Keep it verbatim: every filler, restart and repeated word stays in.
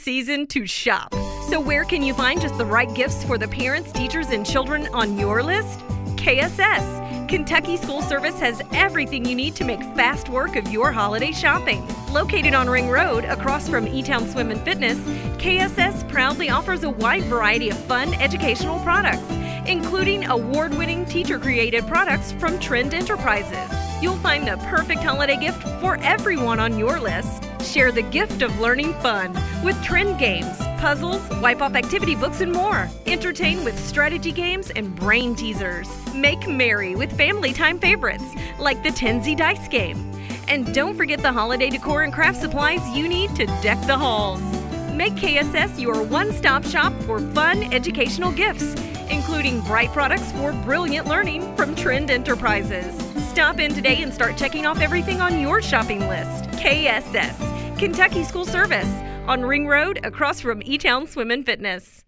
season to shop. So where can you find just the right gifts for the parents, teachers, and children on your list? K S S. Kentucky School Service has everything you need to make fast work of your holiday shopping. Located on Ring Road, across from E-Town Swim and Fitness, K S S proudly offers a wide variety of fun educational products, including award-winning teacher-created products from Trend Enterprises. You'll find the perfect holiday gift for everyone on your list. Share the gift of learning fun with Trend games, puzzles, wipe-off activity books, and more. Entertain with strategy games and brain teasers. Make merry with family time favorites like the Tenzi Dice game. And don't forget the holiday decor and craft supplies you need to deck the halls. Make K S S your one-stop shop for fun educational gifts, including bright products for brilliant learning from Trend Enterprises. Stop in today and start checking off everything on your shopping list. K S S, Kentucky School Service, on Ring Road across from E-Town Swim and Fitness.